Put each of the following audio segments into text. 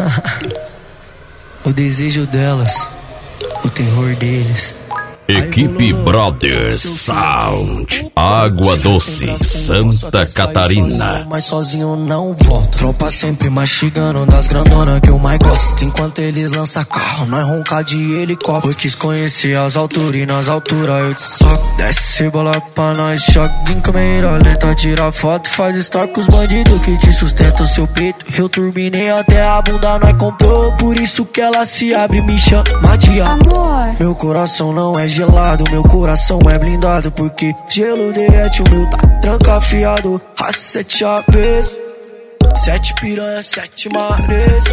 O desejo delas, o terror deles. Equipe Brothers Sound, Água Doce, Santa Catarina. Mas sozinho não volto. Tropa sempre mastigando das grandonas que eu mais gosto. Enquanto eles lançam carro, nós ronca de helicóptero. Eu quis conhecer as alturas e nas alturas eu te soco. Desce bola pra nós, choque em câmera lenta. Tira foto, faz story com os bandidos que te sustentam seu peito. Eu turbinei até a bunda, nós comprou. Por isso que ela se abre e me chama de amor. Meu coração não é gelado, meu coração é blindado, porque gelo derrete, o meu tá trancafiado. A 7 APs, 7 piranha, 7 mares.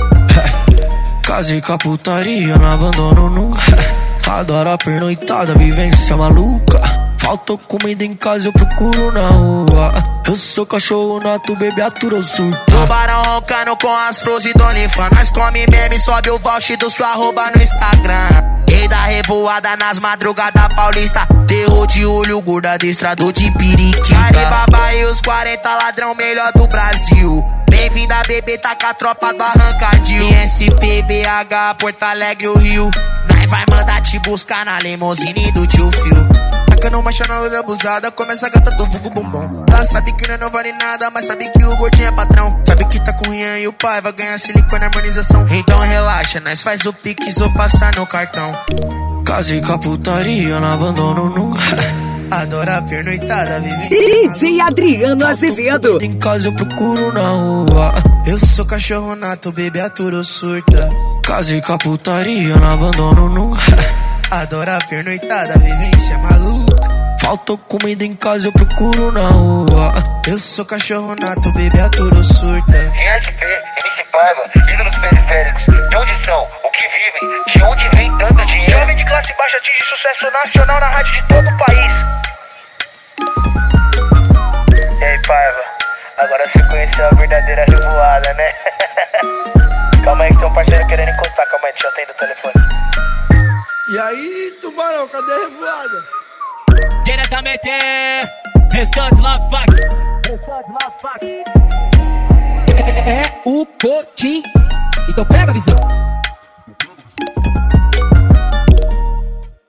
Casei com a putaria, não abandono nunca. Adoro a pernoitada, vivência maluca. Faltou comida em casa, eu procuro na rua. Eu sou cachorro nato, bebê atura ou surta. Tubarão roncando com as flores do Olifa. Nós come meme, sobe o voucher do sua arroba no Instagram. Rei da revoada nas madrugadas paulista. Terror de olho, gorda adestrador de periquita. Alibaba e os 40 ladrão melhor do Brasil. Bem-vinda, bebê, tá com a tropa do Arrancadil. ISP, BH, Porto Alegre, o Rio. Nós vai mandar te buscar na limousine do tio Phil. Tacando marcha na loura abusada, começa a gata do vulgo bumbum. Ela sabe que não vale nada, mas sabe que o gordinho é patrão. Sabe que tá com o Rian e o pai vai ganhar silicone e harmonização. Então relaxa, nós faz o pix ou passar no cartão. Casei com a putaria, não abandono nunca. Adoro a pernoitada, vive DJ Adriano Azevedo. Em casa eu procuro na rua. Eu sou cachorro nato, bebê aturo surta. Casei com a putaria, não abandono nunca. Adoro a pernoitada, vivência maluca. Faltou comida em casa, eu procuro na rua. Eu sou cachorro nato, bebê aturo surta. ISP, MC Paiva, ídolos periféricos. De onde são? O que vivem? De onde vem tanto dinheiro? Jovem de classe baixa atinge sucesso nacional na rádio de todo o país. E aí, Paiva, agora você conheceu a verdadeira revoada, né? Calma aí que tem um parceiro querendo encostar. Calma aí, deixa eu atender o telefone. E aí, Tubarão, cadê a revoada? Diretamente, restante lá, fuck. É o Cotim. Então pega a visão.